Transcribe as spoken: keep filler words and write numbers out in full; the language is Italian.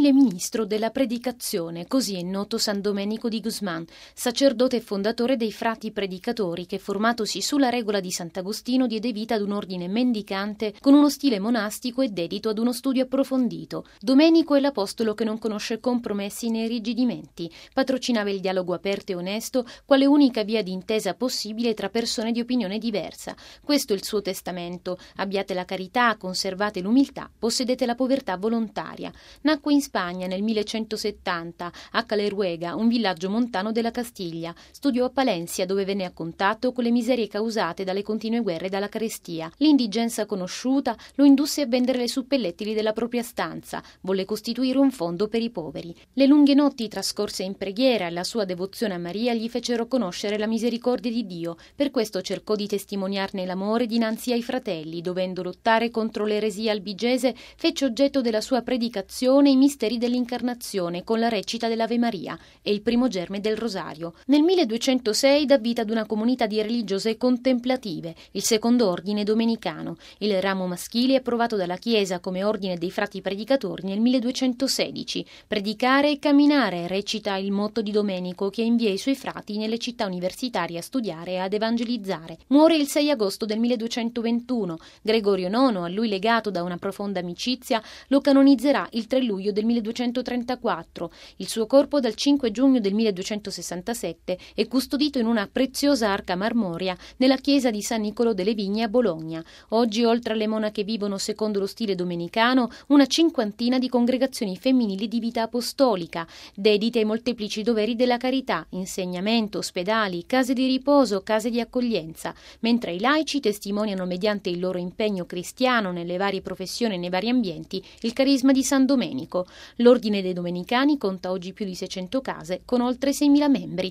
umile ministro della predicazione, così è noto San Domenico di Guzmán, sacerdote e fondatore dei frati predicatori che, formatosi sulla regola di Sant'Agostino, diede vita ad un ordine mendicante con uno stile monastico e dedito ad uno studio approfondito. Domenico è l'apostolo che non conosce compromessi né irrigidimenti, patrocinava il dialogo aperto e onesto quale unica via di intesa possibile tra persone di opinione diversa. Questo è il suo testamento: abbiate la carità, conservate l'umiltà, possedete la povertà volontaria. Nacque in Spagna nel millecentosettanta, a Caleruega, un villaggio montano della Castiglia. Studiò a Palencia, dove venne a contatto con le miserie causate dalle continue guerre e dalla carestia. L'indigenza conosciuta lo indusse a vendere le suppellettili della propria stanza. Volle costituire un fondo per i poveri. Le lunghe notti trascorse in preghiera e la sua devozione a Maria gli fecero conoscere la misericordia di Dio. Per questo cercò di testimoniarne l'amore dinanzi ai fratelli. Dovendo lottare contro l'eresia albigese, fece oggetto della sua predicazione i misteri dell'incarnazione con la recita dell'Ave Maria e il primo germe del Rosario. Nel milleduecentosei dà vita ad una comunità di religiose contemplative, il secondo ordine domenicano. Il ramo maschile è approvato dalla Chiesa come ordine dei frati predicatori nel milleduecentosedici. Predicare e camminare, recita il motto di Domenico, che invia i suoi frati nelle città universitarie a studiare e ad evangelizzare. Muore il sei agosto del milleduecentoventuno. Gregorio nono, a lui legato da una profonda amicizia, lo canonizzerà il tre luglio del milleduecentotrentaquattro. Il suo corpo dal cinque giugno del milleduecentosessantasette è custodito in una preziosa arca marmorea nella chiesa di San Niccolò delle Vigne a Bologna. Oggi, oltre alle monache, vivono secondo lo stile domenicano una cinquantina di congregazioni femminili di vita apostolica, dedite ai molteplici doveri della carità, insegnamento, ospedali, case di riposo, case di accoglienza, mentre i laici testimoniano mediante il loro impegno cristiano nelle varie professioni e nei vari ambienti il carisma di San Domenico. L'ordine dei Domenicani conta oggi più di seicento case con oltre seimila membri.